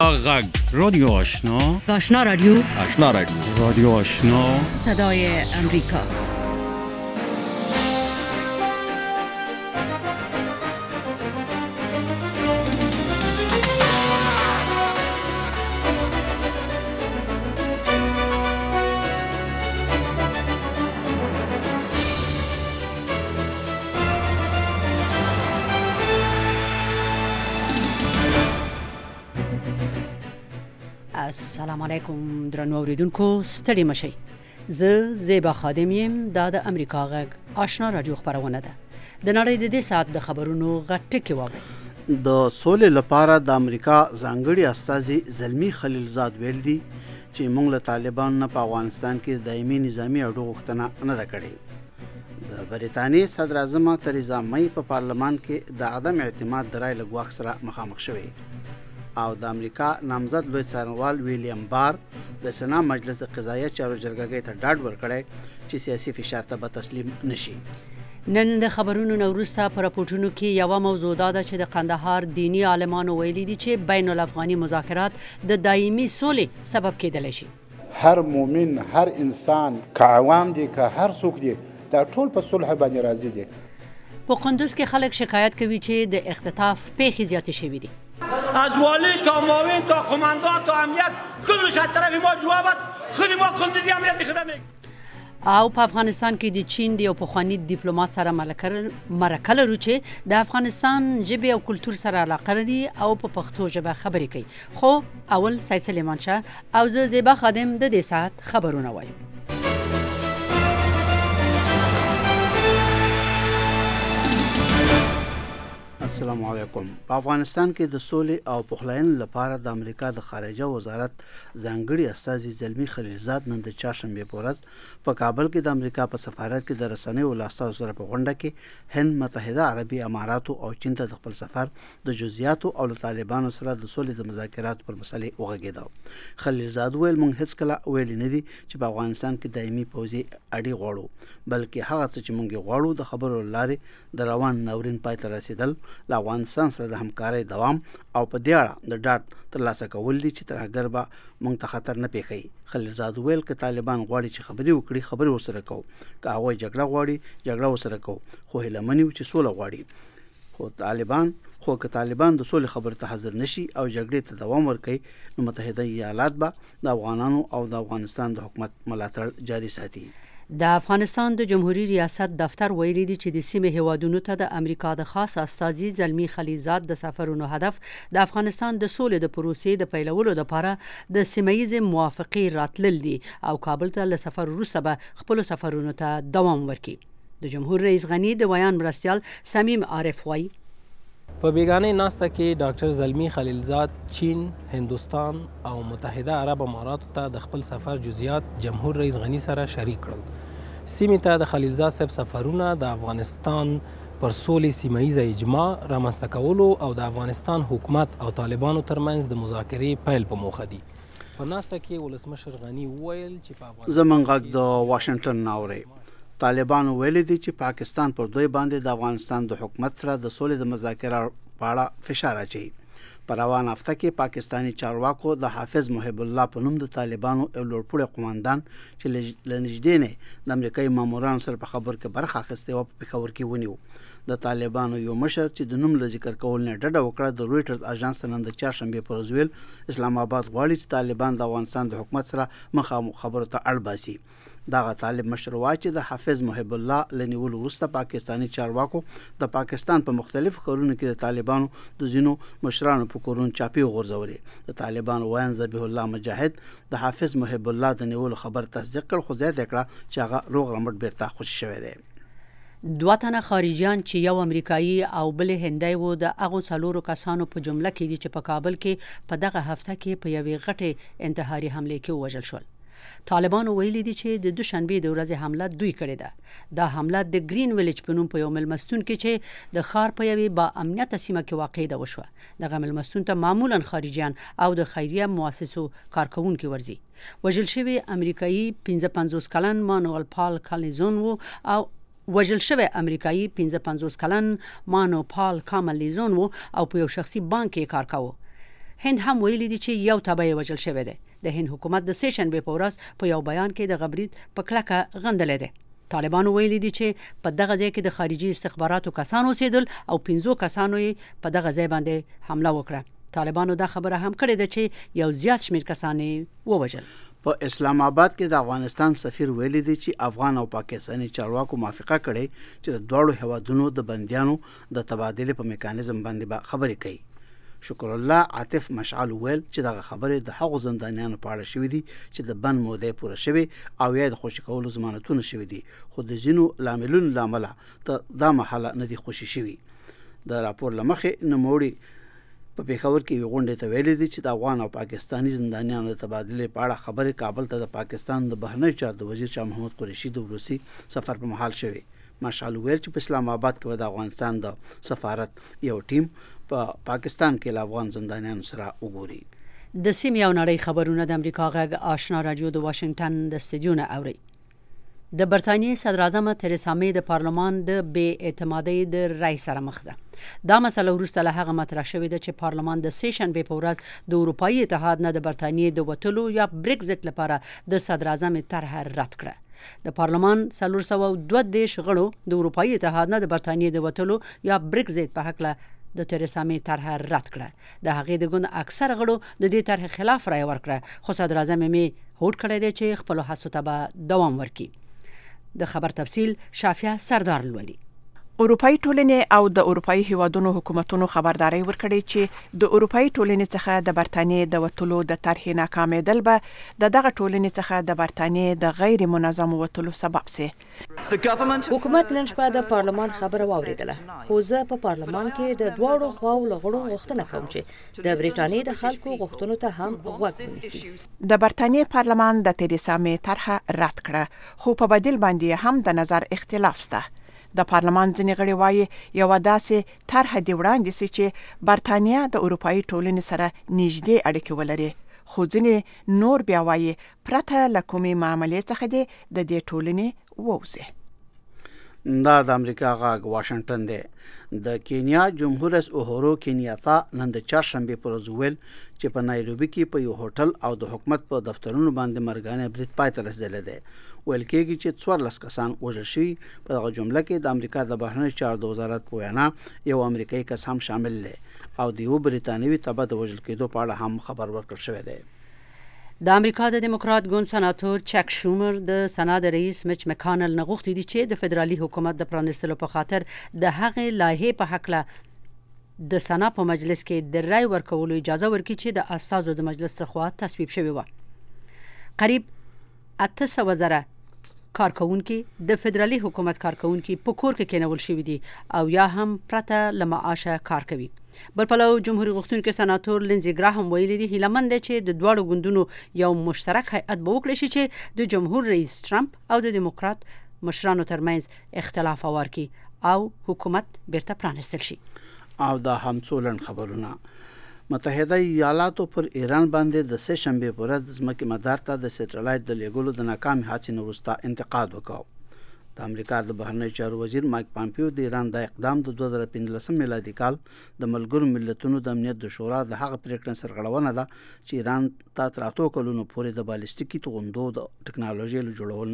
غږ رادیو آشنا آشنا رادیو رادیو آشنا صدای امریکا. السلام علیکم درنو اوریدونکو، ستړي مشئ. زه زیبا خادم یم. دا د امریکا غږ آشنا رادیو خبرونه ده. د نړۍ د دې ساعت د خبرونو غټ ټکی واورئ. د سولې لپاره د امریکا ځانګړي استازي زلمی خلیلزاد ویل دي چې موږ له طالبان نه په افغانستان کې دایمي نظامی اډو غوښتنه نه ده کړې. د بریتانیې صدر اعظم تریزا مې په پارلمان کې د عدم اعتماد د رای له ګواښ سره مخامخ شوې او د امریکا نامزد لوی څارنوال ویلیام بار د سنا مجلس د قضایه چارو جرګې ته ډاډ ورکړی چې سیاسي فشار ته به تسلیم نشي. نن د خبرونو نه وروسته په راپورټونو کې یوه موضوع دا ده چې د قندهار دینی عالمانو ویلي دي چې بین الافغاني مذاکرات د دایمي سولې سبب کېدلی شي. هر مومن، هر انسان، که عوام دي که هر څوک دي، دا ټول په صلح باندې راضي دي. په قندوز کې خلک شکایت کوي چې د اختطاف پیښې زیاتې شوي دي. از والی تا معاون تا قماندان تا امنیت کلش از طرف ما جوابت خود ما قندوزی امنیت خدمه. او په افغانستان کې د چین د یو پخواني دیپلومات سره مرکه لرو چې د افغانستان ژبې او کلتور سره علاقه لري او په پښتو ژبه خبرې کوي. خو اول سید سلیمان شاه او زه زیبا خادم د دې ساعت خبرونه وایم. السلام علیکم. په افغانستان کې د سولې او پخلاینې لپاره د امریکا د خارجه وزارت ځانګړي استازي زلمی خلیلزاد نن د چهارشنبې په ورځ په کابل کې د امریکا په سفارت کې د رسنیو له استازو سره په غونډه کې هند، متحده عربي اماراتو او چین ته د خپل سفر د جزئیاتو او له طالبانو سره د سولې د مذاکراتو پر مسلې وغږېده. خلیلزاد ویل موږ هیڅکله ویلي نه دي چې په افغانستان کې دایمي پوځي اډې غواړو، بلکې هغه څه چې موږ غواړو د خبرو لارې د روان ناورین پای ته رسیدل، له افغانستان سره د همکارۍ دوام او په دې اړه د ډاډ ترلاسه کول دي چې تر هغه به موږ ته خطر نه پیښوي. خلیلزاد ویل که طالبان غواړي چې خبرې وکړي، خبرې ورسره کوو، که هغوی جګړه غواړي، جګړه ورسره کوو، خو هیله من یو چې سوله غواړي. خو که طالبان د سولې خبرو ته حاضر نشي او جګړې ته دوام ورکوي، نو متحده ایالات به د افغانانو او د افغانستان د حکومت ملاتړ جاري ساتي. د افغانستان د جمهوریت ریاست دفتر ویلي دی چې د سیمې هیوادونو ته د امریکا د خاص استازي زلمی خلیلزاد د سفرونو هدف د افغانستان د سولې د پروسې د پیلولو لپاره د سیمه ییزې موافقې راتلل دي او کابل ته له سفر وروسته به خپل سفرونو ته دوام ورکړي. د جمهور رئیس غنی د بیان مرستیال سمیم عارف وایي په بیگانه ناسته کې ډاکټر زلمی خلیلزاد چین، هندوستان او متحده عرب اماراتو ته د خپل سفر جزئیات جمهور رئیس غنی سره شریک کړل. سیمې ته د خلیلزاد صاحب سفرونه د افغانستان پر سولې سیمه ییزه اجماع رامنځته کولو او د افغانستان حکومت او طالبانو ترمنځ د مذاکرې پیل په موخه دي. په ناسته کې ولسمشر غنی وویل چې په افغانستان زمونږ غږ د واشنگټن ناوري طالبانو ویلي دي چې پاکستان پر دوی باندې د افغانستان د حکومت سره د سولې د مذاکراتو په اړه فشار اچوي. په روان هفته کې پاکستانی چارواکو د حافظ محب الله په نوم د طالبانو یو لوړپوړی قوماندان چې له نږدې نه د امریکایي مامورانو سره په خبرو کې برخه اخیستې وه په پېښور کې ونیو. د طالبانو یو مشر چې د نوم له ذکر کول نه ډډه وکړه د رویټرز اژانس ته نن د چهارشنبې په ورځ ویل اسلام آباد غواړي چې طالبان د افغانستان د حکومت سره مخامخ خبرو ته اړ باسي. دغه طالب مشر وایي چې د حافظ محب الله له نیولو وروسته پاکستانی چارواکو د پاکستان په مختلفو ښارونو کې د طالبانو د ځینو مشرانو په کورونو چاپې وغورځولې. د طالبانو ویاند ذبیح الله مجاهد د حافظ محب الله د نیولو خبر تصدیق کړ، خو زیاته کړه چې هغه روغ رمټ بیرته خوشي شوی دی. دوه تنه خارجیان چې یو امریکایي او بل هندی وو د هغو څلورو کسانو په جمله کې دي چې په کابل کې په دغه هفته کې په یوې غټې انتحاري حملې کې ووژل شول. طالبانو ویلي دي چې د دوشنبې د ورځې حمله دوی کړې ده. دا حمله د گرین ویلیج په نوم په یو مېلمستون کې چې د ښار په یوې با امنیته سیمه کې واقع ده وشوه. دغه مېلمستون ته معمولا خارجیان او د خیریه مؤسسو کارکوونکي ورځي. وژل شوی امریکایي 55 کلن مانوئل پال کالیزون وو او وژل شوی امریکایي 55 کلن مانو پال کاملیزون وو او په یو شخصي بانک کې کار کاوه. هند هم ویلي دي چې یو تبعه وژل شوی دی. د هند حکومت د سه شنبه په ورځ په یو بیان کې د غبرګ په کلکه غندلې ده. طالبانو ویلي دي چې په دغه ځای کې د خارجي استخباراتو کسانو اوسېدل او 15 کسانو یې په دغه ځای باندې حمله وکړه. طالبانو دا خبره هم کړې ده چې یو زیات شمیر کسان یې ووژل. په اسلام آباد کې د افغانستان سفیر ویلي دی چې افغان او پاکستاني چارواکو موافقه کړې چې د دوړو هوادونو د بنديانو د تبادله په میکانیزم باندې خبرې کوي. شکر الله عاطف مشعل ویل چې دغه خبره د هغو زندانیانو په اړه شوې دي چې د بند موده پوره شوی او یا د خوشی کولو ضمانتونه شوې دي، خو د ځینو لاملونو لامل ته دا محله نه دي خوشی شوی. د راپور لمخې نوموړي په پیښور کې غونډه ته ویل دي چې د افغان او پاکستاني زندانیانو د تبادله په اړه خبره کابل ته د پاکستان د بهرنی چارو وزیر شاه محمود قریشي د روسي سفر په محل شوی. مشعل ویل چې په اسلام آباد کې د افغانستان د سفارت یو ټیم په پاکستان کې له افغان زندانیانو سره وګوري. د سیمې او نړۍ خبرونه د امریکا غږ آشنا رادیو د واشنگټن د استدیو اوري. د برتانیې صدر اعظم تریسا می د پارلمان د بې اعتمادۍ د رای سره مخ ده. دا مسله وروسته له هغه مطرح شوې ده چې پارلمان د سه شنبې په ورځ د اروپאי اتحاد نه د برتانیې د وټلو یا بریکزټ لپاره د صدر اعظم طرح رد کړه. د پارلمان 332 غړو د اروپאי اتحاد نه د برتانیې د وټلو یا بریکزټ په حق له د تریسا می طرح رد کړه. د هغې د ګوند اکثر غړو د دې طرح خلاف رای ورکړه، خو صدر اعظم می هوډ کړی دی چې خپل هڅو ته به دوام ورکړي. د خبر تفصیل شافیا سردار لولي. اروپאי ټولنې او د اروپאי هیوادونو حکومتونو خبرداري ورکړي چې د اروپאי ټولنې څخه د برتانیې د وټلو د طرحې ناکامېدل به د دغه ټولنې څخه د برتانیې د غیر منظم وټلو سبب سي. حکومت نن شپه د پارلمان خبره واوریدله، خو زه په پارلمان کې د دواړو خواو لغړو غوښتنه کوم چې د بریټانیې د خلکو غوښتنو ته هم غوږ ونیسي. د برتانیې پارلمان د تریسا می طرحه رد کړه، خو په بدیل باندې هم د نظر اختلاف شته. د پارلمان ځینې غړي وایي یو داسې طرحه دی وړاندې سي چې برتانیا د اروپאי ټولنې سره نږدې اړیکې ولري، خو ځینې نور بیا وایي پرته له کومې معاملې څخه دی د دې ټولنې ووځي. دا د امریکا غږ واشنگټن دی. د کینیا جمهور رئیس اوهورو کینیاتا نن د چهارشنبه پر ورځ ویل چې په نایروبي کې په یو هوټل او د حکومت په دفترونو باندې مرګانه برید پای ته رسیدلی دی. ویل کېږي چې 14 کسان وژل شوي. په دغه جمله کې د امریکا د بهرنی چارو د وزارت په وینا یو امریکایي کس هم شامل دی او د یو بریتانوي تبع د وژل کېدو په اړه هم خبر ورکړل شوی دی. د امریکا د دیموکرات ګوند سناتور چک شومر د سنا د رئیس میچ مکانل نه غوښتي دي چې د فدرالي حکومت د پرانیستلو په خاطر د هغې لایحې په حق له د سنا په مجلس کې د رای ورکولو اجازه ورکړي چې د اساسو د مجلس څخه تصویب شوی و. قریب 800,000 کارکونکي د فدرالي حکومت کارکونکي په کور کې کېنول شوي دي او یا هم پرته له معاشه کار کوي. بل پلو جمهوریت غوښتونکي سناتور لینزي ګراهم ویلي دي هیلمن دی چې د دواړو ګوندونو یو مشترک هیئت به وکړي شي چې د جمهور رئیس ټرمپ او د دیموکرات مشرانو ترمنځ اختلاف وارکي او حکومت بیرته پرانستل شي. او دا هم څولن خبرونه. متحده ایالاتو پر ایران باندې د سه شنبه پر ورځ د ځمکې مدار ته د سټلایټ د لیږلو د ناکامې هڅې نه وروسته انتقاد وکړ. د امریکا د بهرنی چارو وزیر مایک پامپیو د ایران د اقدام د 2015 میلادي کال د ملګرو ملتونو د امنیت د شورا د هغه پریکړې سرغړونه ده چې ایران ته تر 8 کلونو پورې د بالستیکي توغندو د ټکنالوژي له جوړولو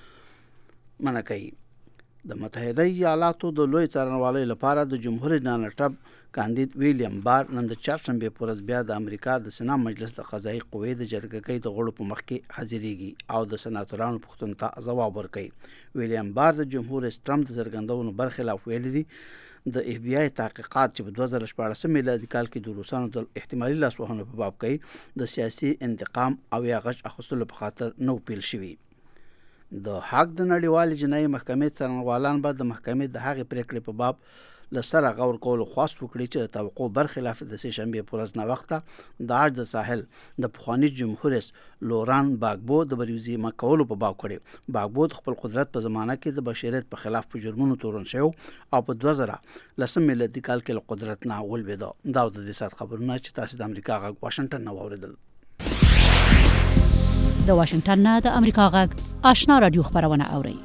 نه منع کوي. د متحده ایالاتو د لوی څارنوالۍ لپاره د جمهور ډانلډ ټرمپ کاندید ویلیام بار نن د چهارشنبه پر ورځ بیا د امریکا د سنا مجلس د قضایي قوې د جرګې د غړو په مخ کې حاضرېږي او د سناتورانو پوښتنو ته ځواب ورکوي. ویلیام بار د جمهور رئیس ټرمپ د څرګندونو برخلاف ویلي دي د اف بی آی تحقیقات چې په 2014 میلادي کال کې د روسانو د احتمالي لاسوهنو په باب کې د سیاسي انتقام او یا غچ اخیستلو په خاطر نو پیل شوي. د حق د نړیوالې جنایي محکمې څارنوالان به د محکمې د هغې پریکړې په باب لسره غور کولو خواست وکړي چې د توقع برخلاف د سه شنبه پر ورځ نه وخته د عرض ساحل د پخوانی جمهور رئیس لوران باګبو د بریوزي مکولو په باب کړي. باګبو خپل قدرت په زمانه کې د بشریت په خلاف په جرمونو تورن شو او په 2010 میلادي کال کې له قدرت نه ولوېده. دا د دې سات خبرونه چې تاسو د امریکا غږ واشنگټن نه واوریدل. د واشنگټن نه د امریکا غږ آشنا رادیو خبرونه اوري.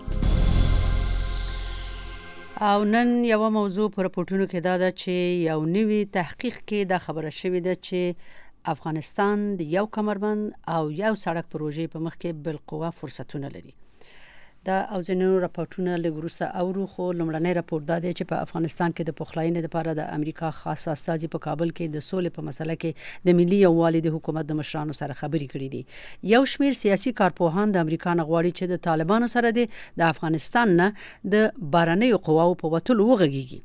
او نن یو موضوع پر راپورټونو کې دا ده چې یو نوی تحقیق کې دا خبره شوې ده چې افغانستان د یو کمربند او یو سړک پروژې په مخ کې بالقوه فرصتونه لري. دا او ځینو راپورټونه لګروسته اورو خو لمړنی راپور دا دی چې په افغانستان کې د پخلاینې لپاره د امریکا خاص استازي په کابل کې د سولې په مسله کې د ملي یووالي د حکومت د مشرانو سره خبرې کړې دي. یو شمېر سیاسي کارپوهان د امریکا نه غواړي چې د طالبانو سره د افغانستان نه د بهرنیو قواو په وتلو وغږیږي.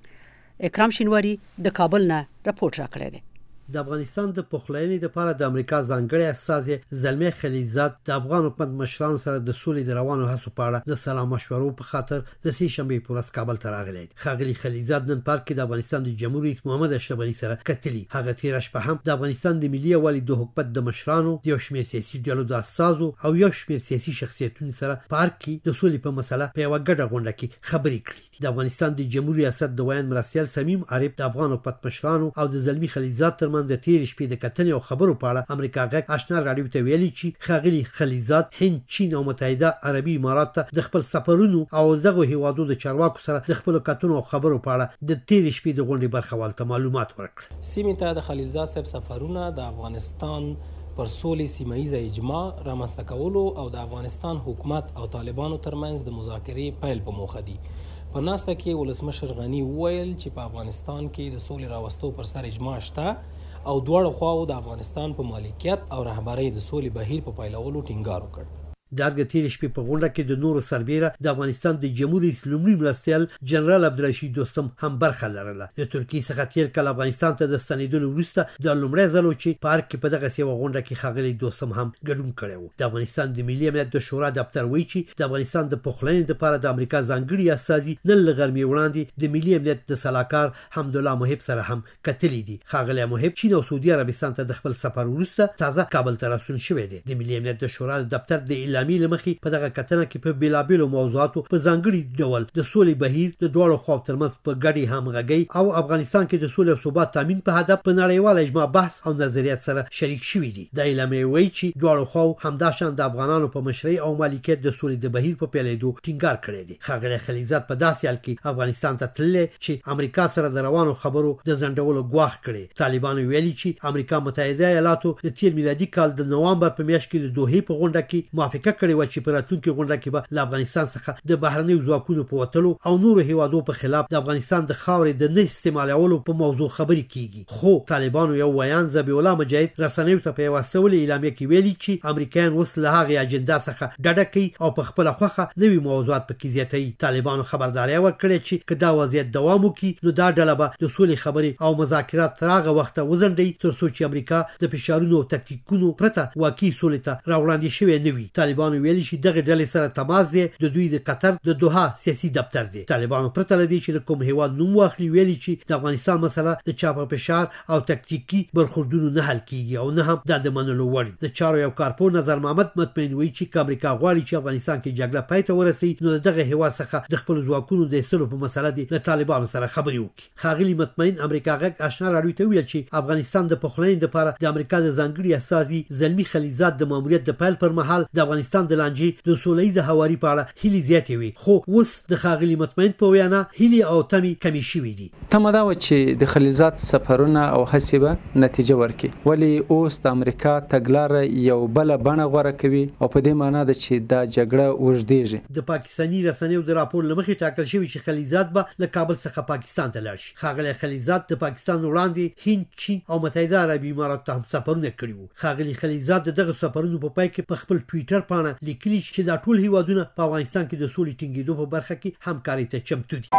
اکرام شینواری د کابل نه راپورټ راکړی دی. د افغانستان د پخلاینې لپاره د امریکا ځانګړي استازي زلمی خلیلزاد د افغان حکومت مشرانو سره د سولې د روانو هڅو په اړه د سلام مشورو په خاطر د سې شنبې په ورځ کابل ته راغلی. ښاغلي خلیلزاد نن پارک کې د افغانستان د جمهور رئیس محمد اشرف غني سره کتلي. هغه تیر شپه هم د افغانستان د ملي یووالي د حکومت د مشرانو، د یو شمېر سیاسي ډلو د استازو او یو شمېر سیاسي شخصیتونو سره پارک کې د سولې په مسله په یو ګډه غونډه کې خبرې کړې. د افغانستان د جمهور ریاست د ویان مرستیال صمیم عارف د افغان حکومت مشرانو او د زلمی خلیلزاد ترمنځ د تیر شپې د کتنې او خبرو په اړه امریکا غږ آشنا رادیو ته ویلي چې ښاغلي خلیلزاد هند، چین او متحده عربي امارات ته د خپل سفرونو او دغه هیوادو د چارواکو سره د خپل کتنو او خبرو په اړه د تیر شپې د غونډې برخوال ته معلومات ورکړل. سیمې ته د خلیلزاد صاحب سفرونه د افغانستان پر سولې سیمایي اجماع رامنځته کولو او د افغانستان حکومت او طالبانو ترمنځ د مذاکرې پیل په موخه دي. په ناسته کې ولسمشر غني وویل چې په افغانستان کې د سولې راوستو پر سر اجماع شته او دواړو خواو د افغانستان په مالکیت او رهبرۍ د سولې بهیر په پیلولو ټینګار وکړ. د ارګ تیر شپې په غونډه کې د نورو سربیره د افغانستان د جمهور رئیس لومړي مرستیال جنرال عبدالرشید دوستم هم برخه لرله. د ترکیې څخه تیر کال افغانستان ته د ستنېدلو وروسته د لومړي ځل چې پارک کې په دغه سیمه غونډه کې ښاغلي دوستم هم ګډون کړی و. د افغانستان د ملي امنیت د شورا دفتر وایي چې د افغانستان د پخلاینې لپاره د امریکا ځانګړي استازي نن له غرمې وړاندې د ملي امنیت د سلاکار حمدالله محب سره هم کتلي دي. ښاغلی محب چین او سعودي عربستان ته د خپل سفر وروسته تازه کابل ته راستون شوی دی. د ملي امنیت د شورا دفتر د اعلامیې له مخې په دغه کتنه کې په بیلابیلو موضوعاتو په ځانګړي ډول د سولې بهیر د دواړو خواو ترمنځ په ګډې همغږۍ او افغانستان کې د سولې او ثبات تامین په هدف په نړیواله اجماع بحث او نظریات سره شریک شوي دي. د اعلامیې وایي چې دواړو خواو همداشان د افغانانو په مشرۍ او مالکیت د سولې د بهیر په پیلېدو ټینګار کړی دی. ښاغلی خلیلزاد په داسې حال کې افغانستان ته تللی چې امریکا سره د روانو خبرو د ځنډولو ګواښ کړی. طالبانو ویلي چې امریکا متحده ایالاتو د تیر میلادي کال د نوامبر په میاشت کې د دوحې په غونډه کې موافقه کړې و چې په راتلونکي غونډه کې به له افغانستان څخه د بهرنیو ځواکونو په وتلو او نورو هیوادو په خلاف د افغانستان د خاورې د نه استعمالولو په موضوع خبرې کیږي. خو طالبانو یو ویان ذبیح الله مجاهد رسنیو ته په یوه استولې اعلامیه کې ویلي چې امریکایان اوس له هغې اجنډا څخه ډډه کوي او په خپله خوښه نوي موضوعات پکې زیاتوي. طالبانو خبرداری ورکړې چې که دا وضعیت دوام وکړي نو دا ډله به د سولې خبرې او مذاکرات تر هغه وخته وځنډوي تر څو چې امریکا د فشارونو او تکتیکونو پرته واقعي سولې ته راوړاندې شوی نه وي. طالبانو ویلي چې دغه ډلې سره تماس دی د دوی د قطر د دوحه سیاسي دفتر دی. طالبانو پرته له دې چې د کوم هیواد نوم واخلي ویلي چې د افغانستان مسله د چا په فشار او تکتیکي برخوردونو نه حل کیږي او نه هم د منلو وړ. د چارو یو کارپور نظر محمد مطمئن وایي چې امریکا غواړي چې افغانستان کې جګړه پای ته ورسوي نو دغه هیواد څخه د خپل ځواکونو د ایستلو په مسله دی له طالبانو سره خبرې وکړي. ښاغلي مطمئن امریکا غږ آشنا رادیو ته ویل چې افغانستان د پخلاینې لپاره د امریکا د ځانګړي استازي زلمی خلیلزاد د ماموریت د پیل پر مهال د افغانستان د لانجې د سولهییزه هواري په اړه هیلې زیاتې وي. خو اوس د ښاغلي مطمئن په وینا هیلې او تمې کمې شوي دي. تمه دا وه چې د خلیلزاد سفرونه او هڅې به نتیجه ورکړي، ولې اوس د امریکا تګلاره یو بله بڼه غوره کوي او په دې معنا ده چې دا جګړه اوږدېږي. د پاکستاني رسنیو د راپور له مخې ټاکل شوي چې خلیلزاد به له کابل څخه پاکستان ته لاړ شي. ښاغلی خلیلزاد د پاکستان وړاندې هند، چین او متحده عربي امارات ته هم سفرونه کړي وو. ښاغلي خلیلزاد د دغه سفرونو په پای کې په خپل ټویټر پاڼه لیکلي چې دا ټول هیوادونه په افغانستان کې د سولې ټینګېدو په برخه کې همکارۍ ته چمتو دي.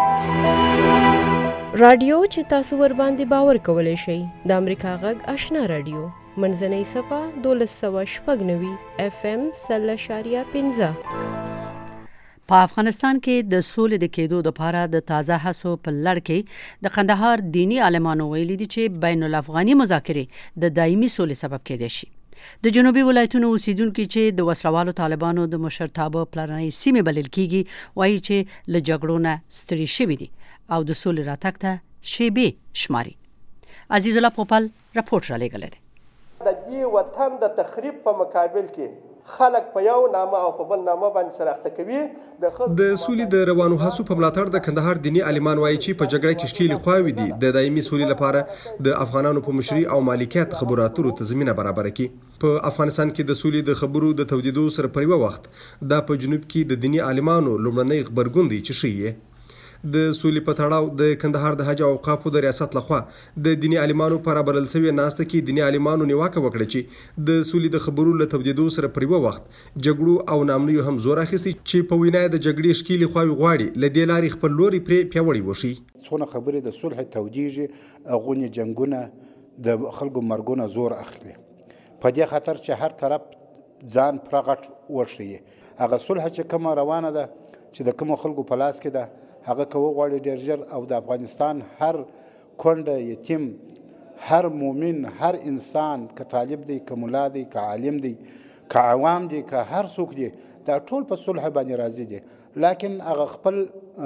رادیو چې تاسو ور باندې باور کولای شئ د امریکا غږ آشنا رادیو منځنۍ صفه 1290 FM 0.15. په افغانستان کې د سولې د کېدو لپاره د تازه هڅو په لړ کې د قندهار دینی عالمانو ویلي دي چې بین الافغاني مذاکرې د دایمي سولې سبب کېدای شي. د جنوبي ولایتونو اوسیدونکو چې د وسلوالو طالبانو د مشرتابه پلاني سیمه بلل کیږي وایي چې له جګړو نه ستړي شوي دي او د سولې راتګ ته شیبې شماري. عزیز الله پوپل راپورټ را لېږلی دی. د دې وطن د تخریب په مقابل کې خلک په یو نامه او په بل نامه باندې شناخته کوي. د سولې د روانو هڅو په ملاتړ د کندهار دیني عالمان وایي چې په جګړه کې ښکېلې خواوې دي د دایمي سولې لپاره د افغانانو په مشري او مالکیت خبرو اترو ته زمینه برابره کړي. په افغانستان کې د سولې د خبرو د تودیدو سره پر یو وخت دا په جنوب کې د دیني عالمانو لومړنی خبرګون دی چې ښیي. د سولې په تړاو د کندهار د حج او اوقافو د ریاست لخوا د دیني عالمانو پر بلل شوی ناسته کې دیني عالمانو نیوکه وکړه چې د سولې د خبرو له تودیدو سره پر یو وخت جګړو او نامنیو هم زور اخیسي چې په وینا د جګړې ښکېلې خواوې غواړي له دې لارې خپل لوري پرې پیاوړی وشي. څونه خبرې د صلح تودیږي غونې جنگونه د خلکو مرګونه زور اخلي په دې خاطر چې هر طرف ځان پرغټ وشي. هغه صلح چې کومه روانه ده چې د کوم خلکو په لاس کې ده هغه کوو غواړي ډېر ژر او د افغانستان هر کونډه یتیم هر مومن هر انسان که طالب دی که ملا دی که عالم دی که عوام دی که هر څوک دی دا ټول په صلح باندې راضي دي. لکن هغه خپل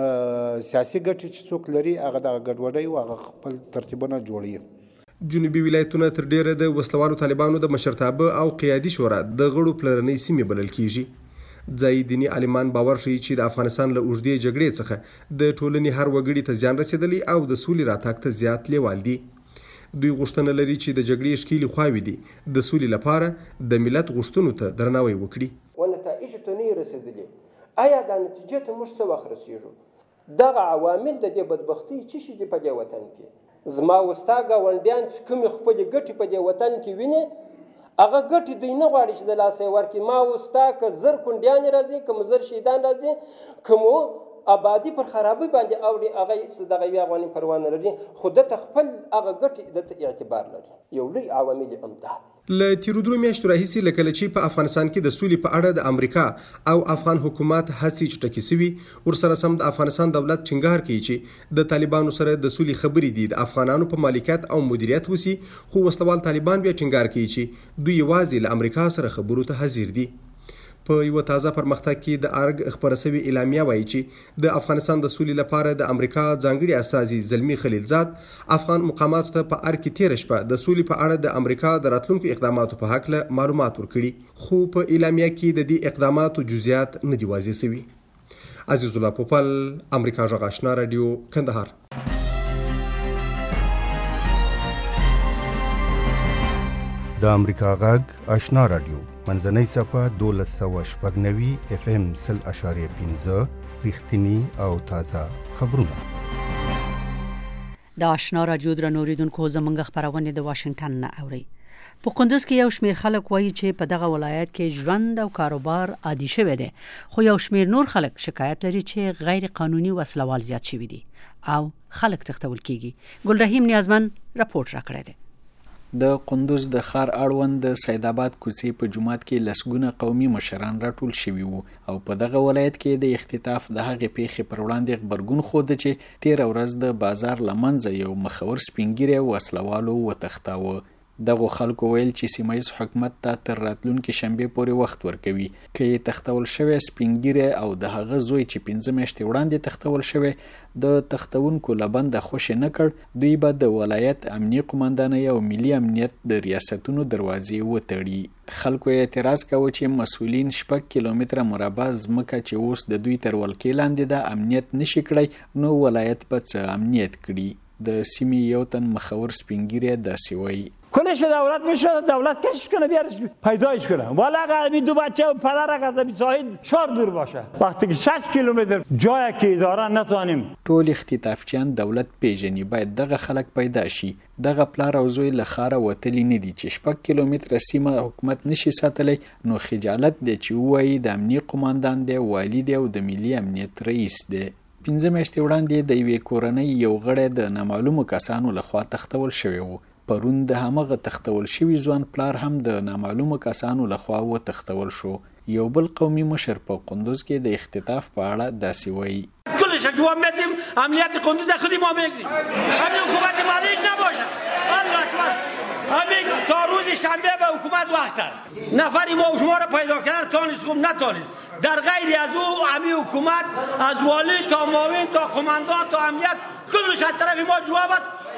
سیاسي ګټې چې څوک لري هغه د ګډوډۍ او هغه خپل ترتیبونه جوړوي. جنوبي ولایتونه تر ډیره د وسلوالو طالبانو د مشرتابه او قیادي شورا د غړو پلرنۍ سیمې بلل کیږي. ځای دیني عالمان باور شي چې د افغانستان له اوږدې جګړې څخه د ټولنې هر وګړي ته زیان رسېدلی او د سولې راتګ ته زیات لیوال دي. دوی غوښتنه لري چې د جګړې ښکېلې خواوې دي د سولې لپاره د ملت غوښتنو ته درناوی وکړي. ونتایجو ته نه رسېدلي آیا دا نتیجې ته موږ څه وخت رسېږو؟ دغه عوامل د دې بدبختۍ څه شي دي په دې وطن کې؟ زما وستا ګاونډیان چې کومې خپلې ګټې په دې وطن کې ویني هغه ګټې دوی نه غواړي چې د لاسه یې ورکړي. ما وستا که زر کونډیانې راځي که مو زر شهیدان راځي که مو آبادي پر خرابۍ باندې اوړي هغه دغه یوې افغاني پروا نه لري خو دته خپل هغه ګټې دته اعتبار لري. یو لوی عوامل یې همدا دي. له تیرو درو میاشتو راهیسې له کله چې په افغانستان کې د سولې په اړه د امریکا او افغان حکومت هڅې چټکې سوي ورسره سم د افغانستان دولت ټینګار کوي چې د طالبانو سره د سولې خبرې دي د افغانانو په مالکیت او مدیریت وسی خو وسلوال طالبان بیا ټینګار کوي چې دوی یوازې له امریکا سره خبرو ته حاضر دي. په یو تازه پرمختګ کې د ارګ خبره شوی اعلامیه وایي چې د افغانستان د سولې لپاره د امریکا ځانګړي استازي زلمی خلیلزاد افغان مقاماتو ته په ارګ کې تیر شپه د سولې په اړه د امریکا د راتلونکو اقداماتو په حق له معلومات ورکړي خو په اعلامیه کې د دې اقداماتو جزئیات نه دي واضح شوي. عزیز الله پوپل، امریکا غږ آشنا رادیو، کندهار. د امریکا غږ آشنا رادیو منځنۍ صفحه 1290 FM 0.5 رښتینی او تازه خبرونه. د آشنا رادیو درنوریدونکو زمونږ خبرونه د واشنگټن نه اوري. په کندوز کې یو شمېر خلک وایي چې په دغه ولایت کې ژوند او کاروبار عادي شوی دی خو یو شمېر نور خلک شکایت لري چې غیر قانوني وسلوال زیات شوي دي او خلک تښتول کیږي. ګلرحیم نیازمن راپورټ راکړی دی. د قندوز د ښار اړوند د سیدآباد کوڅې په جومات کې لسګونه قومي مشران راټول شوي وو او په دغه ولایت کې د اختطاف د هغې پیښې پر وړاندې غبرګون ښوده چې تېره ورځ د بازار له منځه یو مخور سپین ږیری وسلوالو وتښتاوه. دغو خلکو ویل چې سیمه ییز حکومت ته تر راتلونکې شنبې پورې وخت ورکوي که یې تښتول شوی سپین ږیری او د هغه زوی چې 15 میاشتې وړاندې تښتول شوی د تښتونکو له بنده خوشې نه کړ دوی به د ولایت امنیه قماندانۍ او ملي امنیت د ریاستونو دروازې وتړي. خلکو اعتراض کاوه چې مسؤلین 6 کیلومتره مربع ځمکه چې اوس د دوی تر ولکې لاندې ده امنیت نشي کړی نو ولایت به څه امنیت کړي. د سیمې یو تن مخور سپین ږیری داسې وایي کنش دولت میشه دولت کشش کنه بیارش پیدایش کنه والا اگر دو بچه و پدر اگر ساحل 4 دور باشه وقتی که 6 کیلومتر جایی که اداره نتوانیم ټول اختطافچیان دولت پیژني باید دغه خلک پیدا شي. دغه پلار او زوی له ښاره وتلی نه دي چې 6 کیلومتره سیمه حکومت نشي ساتلی نو خجالت دی چې ووایي د امنیه قماندان دی والی دی او د ملي امنیت رئیس دی. 15 میاشتې وړاندې د یوې کورنۍ یو غړی د نامعلومو کسانو لخوا تښتول شوی و. پرون د همغه تښتول شوي ځوان پلار هم د نامعلومو کسانو لخوا وتښتول شو. یو بل قومي مشر په قندوز کې د اختطاف په اړه داسې وایي کلش جواب بدیم امنیت قندوز خودی ما بگیریم همین حکومت مالیک نباشه. الله اکبر همین تا روز شنبه به حکومت وقت است نفری ما شما را پیدا کردن تانیست خوب نتانیست در غیر از او همین حکومت از والی تا معاون تا قماندان تا امنیت کلش از طرف ما جواب است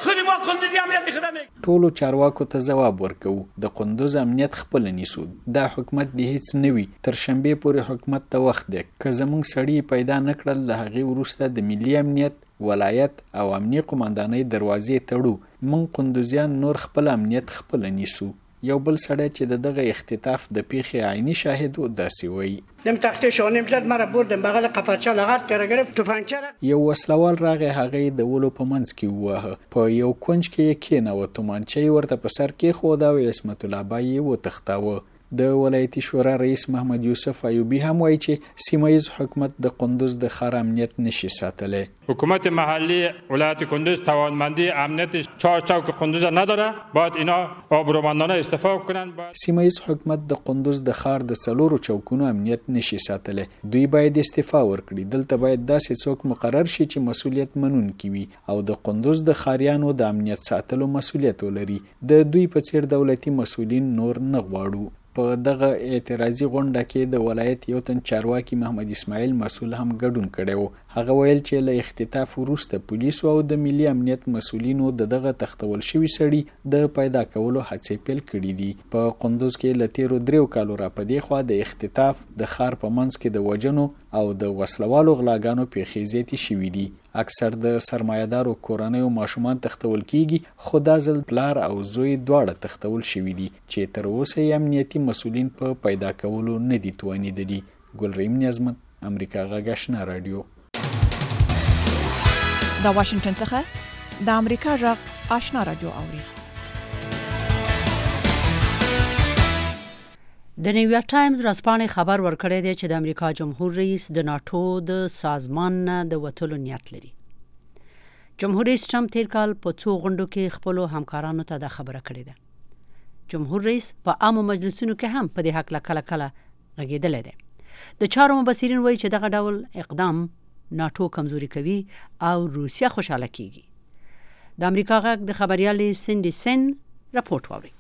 خود ما کندوزی امنیت خدمه ټولو چارواکو ته جواب ورکو د قندوز امنیت خپل نیسو دا حکومت دی هیڅ نوي تر شنبه پورې حکومت ته وخت دی که زموږ سړی پیدا نکړل له هغه وروسته د ملي امنیت ولایت او امنیه قومندانۍ دروازې تړو من قندوزیان نور خپل امنیت خپل نیسو یو بل سړی چې دغه اختطاف د پیښې عیني شاهد و داسې وایي دم تخته شانه ملت مرا بردم بغل قفچه لغت کرا گرفت توفنچه یو وسلوال راغی هغه د ولو په منځ کې ووهه په یو کونج کې کېناوه تومانچه ورته په سر کې خو دا عصمت الله بای و تختاوه د ولایتي شورا رئیس محمد یوسف ایوبی هم وایي چې سیمایز حکومت د قندوز د ښار امنیت نشي ساتلی حکومت محلی ولایت قندوز توانمندی امنیت چارچوک قندوز نداره باید اینا آبرومندانه استفاده کنن سیمایز حکومت د قندوز د ښار د څلورو چوکونو امنیت نشي ساتلی دوی باید استعفا ورکړي دلته باید داسې څوک مقرر شي چې مسؤلیت منونکي وي او د قندوز د ښاریانو د امنیت ساتلو مسؤلیت ولري د دوی په څیر دولتي مسؤلین نور نه غواړو په دغه اعتراضي غونډه کې د ولایت یو تن چارواکي محمد اسماعیل مسؤل هم ګډون کړی و هغه ویل چې له اختطاف وروسته پولیسو او د ملي امنیت مسؤلینو دغه تختول شوي سړي د پیدا کولو هڅې پیل کړي دي په قندوز کې له تیرو 3 کالو راپدې خوا د اختطاف د ښار په منځ کې د وژنو او د وسلوالو غلاګانو پیښې زیاتې شوي دي اکثر د سرمایه‌دارو کورنیو ماشومان تختول کیږي خو دا ځل پلار او زوی دواړه تختول شوي دي چې تر اوسه یې امنیتي مسؤلین په پیدا کولو نه دي توانېدلي ګلریم نیازمن امریکا غږ آشنا رادیو د واشنگټن څخه د امریکا غږ آشنا رادیو اوري د نیویارک ټایمز رسپانې خبر ورکړی دی چې د امریکا جمهور رئیس د ناتو د سازمان نه د وتلو نیت لري. جمهور رئیس ټرمپ تیر کال په څو غونډو کې خپل همکارانو ته دا خبره کړې ده. جمهور رئیس په عامو مجلسونو کې هم په دې حق کله کله غږېدلی دی. د چارو مبصرین وایي چې دغه ډول اقدام ناتو کمزوري کوي او روسیه خوشاله کیږي. د امریکا غږ د خبريالې سندي سن راپورټ واوري.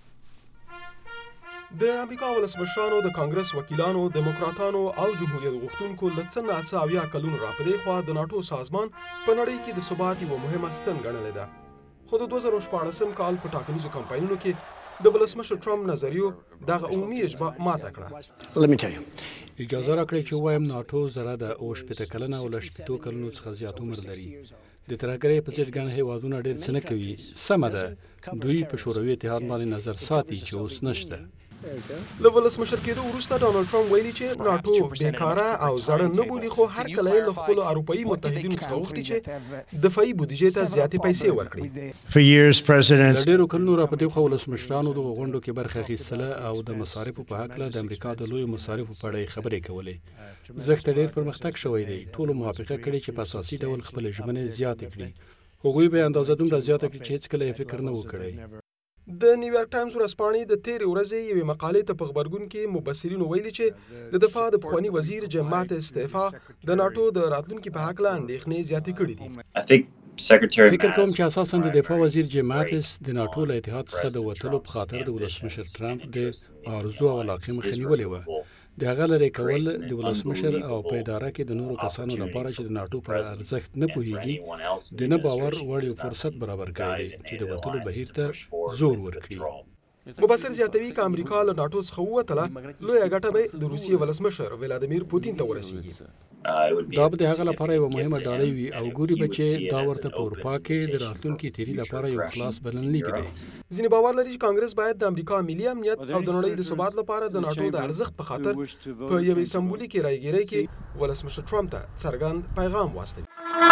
د امریکا ولسمشرانو د کانګرس وکیلانو دیموکراتانو او جمهوریت غوښتونکو لڅنه اساویا کلون راپدې خو د ناتو سازمان په نړۍ کې د ثبات یو مهمه ستن ګڼلې ده. خو د 2014 کال په ټاکنیزو کمپاینونو کې د ولسمشر ټرمپ نظریو دغه عمومي اجماع ماته کړه. اجازه راکړئ چې وایم ناتو زړه د 80 کلنه او 80 کلونو څخه زیات عمر لري. د ترګرې په څیر ګڼ هیوادونه ډېر څه نه کوي. سمه ده دوی په شوروي اتحاد باندې نظر ساتي چې اوس نشته. له ولسمشر کېدو وروسته ډانلډ ټرمپ ویلي چې ناتو بیکاره او زړه نه بولي خو هر کله له خپلو اروپایي متحدینو څخه غوښتي چې دفاعي بودیجې ته زیاتې پیسې ورکړي. له ډېرو کلونو راپدې خو ولسمشرانو دغه غونډو کې برخه اخیستله او د مصارفو په هکله د امریکا د لویو مصارفو په اړه خبرې کولې. زښت ډېر پرمختګ شوی دی. ټولو موافقه کړې چې په اساسي ډول خپل ژمنې زیاتې کړي. هغوی به اندازه دومره زیاته کړي چې هیڅ کله یې فکر نه و کړی. د نیویارک ټایمز ورځپاڼې د تیرې ورځې یوې مقالې ته په غبرګون کې مبصرینو ویلي چې د دفاع د پخواني وزیر جیم ماتس استعفا د ناتو د راتلونکي په هکله اندېښنې زیاتې کړې دي. فکر کوم چې اساساً د دفاع وزیر جیم ماتس د ناتو له اتحاد څخه د وتلو په خاطر د ولسمشر ټرمپ د ارزو او علاقې مخه نیولې وه. د هغه لرې کول د ولسمشر او په اداره کې د نورو کسانو لپاره چې د ناتو پر ارزښت نه پوهیږي د نه باور وړ یو فرصت برابر کړی دی چې د وتلو بهیر ته زور ورکړي. مبصر زیاتوي چې امریکا له ناتو څخه ووتله لویه ګټه به د روسیې ولسمشر ولادیمیر پوتین ته ورسیږي. دا به د هغه لپاره یو مهمه ډالۍ وي او ګوري به چې دا ورته په اروپا کې د راتلونکي تیری لپاره یو خلاص بلنلیک دی. ځینې باور لري چې کانګرس باید د امریکا ملي امنیت او د نړۍ د ثبات لپاره د ناتو د ارزښت په خاطر په یوې سمبولیکې رایګیرۍ کې ولسمشر ټرمپ ته څرګند پیغام واستوي.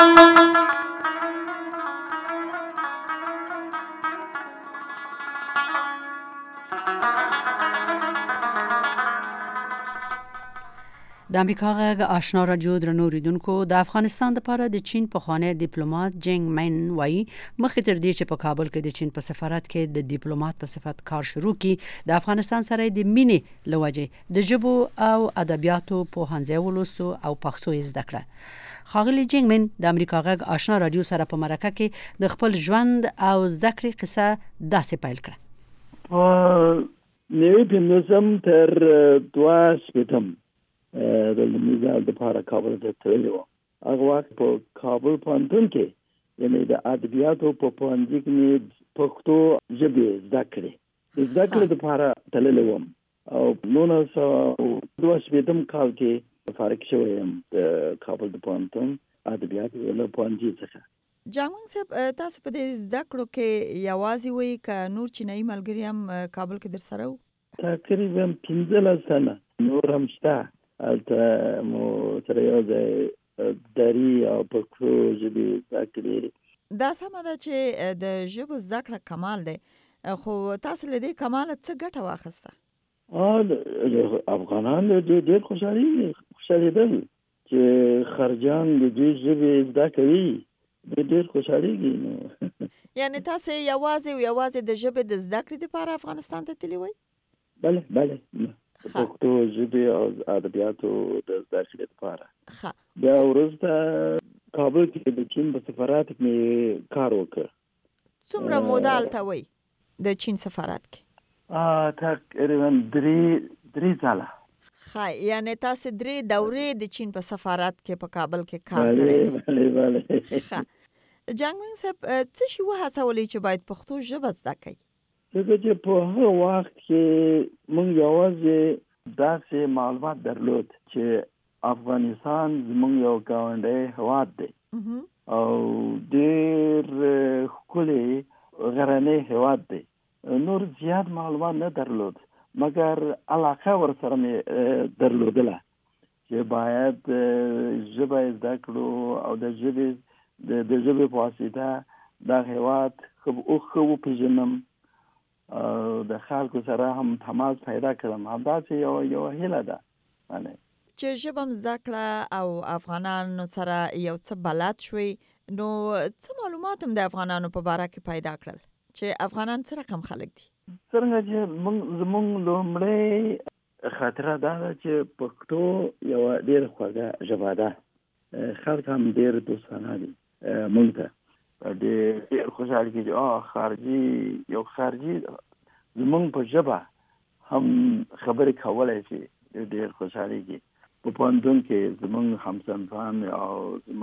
د امریکا غږ آشنا رادیو درنو ریدونکو د افغانستان لپاره د چین پخوانی ډیپلوماټ جنګ من وایي مخکې تر دې چې په کابل کې د چین په سفارت کې د ډیپلوماټ په صفت کار شروع کړي د افغانستان سره د مینې لوجې د ژبو او ادبیاتو پوهنځي ولوستو او پښتو زده کړه. خاغلی جنګ من د امریکا غږ آشنا رادیو سره په مرکه کې د خپل ژوند او زده کړې قصه داسې پیل کړه. نوی پنځم تر 2 سپتم د لمزال د لپاره کابل ته تللی و. هغه وخت په کابل پوهنتون کې یعنی د ادبیاتو په پوهنځي کې پښتو ژبه زده کړې لپاره تللی وم او 1982 کال کې فارغ شوم یم د کابل د پوهنتون ادبیاتو له پوهنځي څخه. جامنګ صاحب تاسو په دې زده کړو کې یوازې وای ک نور چینایي ملګری هم کابل کې در سره وو؟ تقریبا 15 سنه نور هم شته. البته مو سره یو ځای دري او پښتو ژبې زده کړې. دا سمه ده چې د ژبو زده کړه کمال دی، خو تاسو له دې کماله څه ګټه واخیسته؟ افغانان ډېر خوشحالېدل چې خارجان د دې ژبې زده کوي، ډېر خوشحالېږي. یعنی تاسو یوازې د ژبې د زده کړې لپاره افغانستان ته تللی وای؟ بله پښتو ژبې او ادبیاتو د زده کړې لپاره. بیا وروسته کابل کې د چین په سفارت کې کار وکړ. څومره موده هلته وای د چین سفارت کې؟ تقریبا 3 ځله. یعنی تاسو 3 دورې د چین په سفارت کې په کابل کې کار کړی؟ بله. جانګمنګ صاحب څه شی وهڅولې چې باید پښتو ژبه زده کړئ؟ ځکه چې په هغه وخت کې موږ یوازې داسې معلومات درلود چې افغانستان زموږ یو ګاونډی هېواد دی او ډېر ښکلی غرنی هېواد دی. نور زیات معلومات نه درلود، مګر علاقه ورسره مې درلودله چې باید ژبه زده کړو او د ژبې په واسطه دا هېواد ښه وپېژنم او د خلکو سره هم تماس پیدا کړم. همداسې یو هیله ده چې ژبه م زده کړه او افغانانو سره یو څه بلد شوي، نو څه معلومات هم د افغانانو په باره کې پیدا کړل چې افغانان څه رقم خلک دي؟ څرنګه چې زموږ لومړی خاطره دا ده چې پښتو یوه ډېره خوږه ژبه ده، خلک هم ډېر دوستانه دي موږ ته، ډېر خوشحال کېږي یو خارجي زموږ په ژبه هم خبرې کولی شي، ډېر خوشحالېږي. په پوهنتون کې زموږ همصنفان او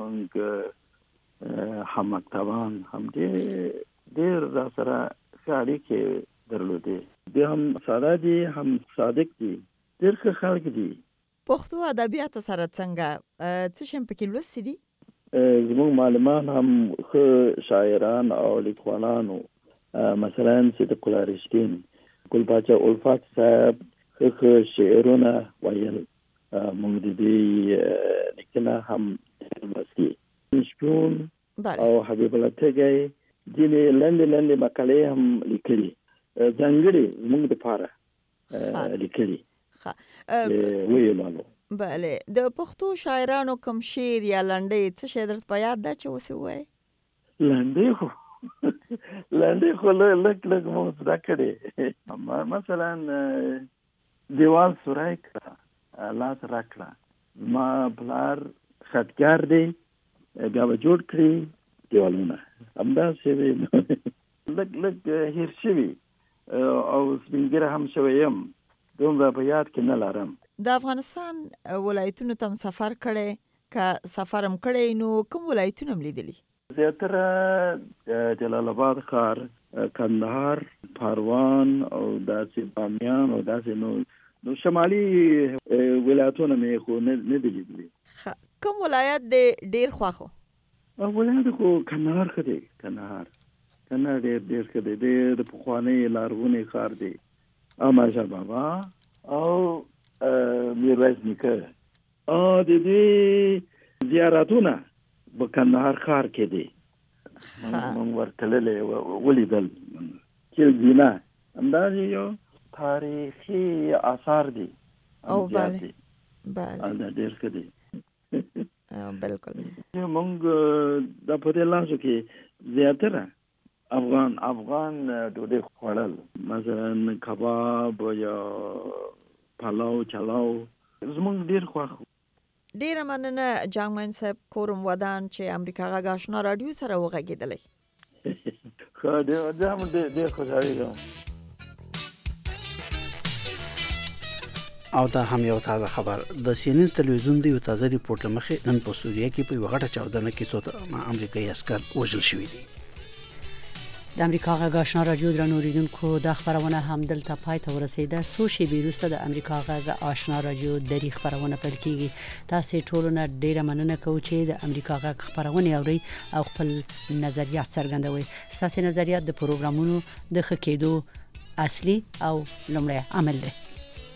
زموږ هممکتبان هم ډېر را سره ښه اړیکې درلودې. دوی هم ساده دي، هم صادق دي، ډېر ښه خلک دي. پښتو ادبیاتو سره څنګه څه شی پکې لوستي دي؟ زموږ معلمان هم ښه شاعران او لیکوالان وو، مثلا صدیق الله رښتین، ګل پاچا الفت صاحب ښه شعرونه ویل. موږ د دې لیکنه هم لوستي. شپون او حبیب الله تږی ځینې لنډې مقالې هم لیکلي، ځانګړې زموږ دپاره لیکلي ویلو. بله، د پښتو شاعرانو کوم شعر یا لنډۍ څه شی درته په یاد ده چې اوس یې ووایې؟ لنډۍ خو لږ مو زده کړې. مثلا دیوال سوری کړه، لاس راکړه، زما پلار خطګر دی، بیا به جوړ کړي دیوالونه. همداسې لږ هیر شوي او سپینګیره هم شوی یم، دومره په یاد کې نه لرم. د افغانستان ولایتونو ته سفر کړی؟ که سفر هم کړی نو کوم ولایتونه هم لیدلي؟ زیاتره جلال آباد ښار، کندهار، پروان او داسې بامیان او داسې نو شمالي ولایتونه مې خو نه دي لیدلي. کوم ولایت دې ډېر خوښ و؟ ولایت خو کندهار ښه دی. کندهار ډېر ښه دی، ډېر د پخوانۍ لرغونی ښار دی. احمدشاه بابا او میرویس نیکه د دې زیارتونه په کندهار ښار کې دي. موږ ورتللی ولیدل چې زینه همداسې یو تاریخي آثار دي. او بله ډېر ښه دی. بالکل. موږ د په دې لاسو کې زیاتره افغان ډوډۍ خوړل، مثلا کباب یا پلاو چلاو زموږ ډېر خوښ. ډېره مننه جانګمن صاحب، کورم ودان چې امریکا غږ آشنا راډیو سره وغږېدلی. ډېر خوشحالېږم. او دا هم یو تازه خبر د CNN تلویزیون دی یو تازه ریپورت لمخې نن په سوریه کې په وغټه چاودنه کې څو امریکایي عسكر وژل شوي دي. د امریکا غږ آشنا رادیو درنوریدونکو د خبرونه هم دلته پای ته ورسیده. سو شی بیروسته د امریکا غږ آشنا رادیو د خبرونه پیل کیږي. تاسو ټولونه ډیره مننه کوم چې د امریکا غږ خبرونه اوري او خپل نظریات څرګندوي. تاسو نظریات د پروګرامونو د ښه کېدو اصلي او لومړی عامل دی.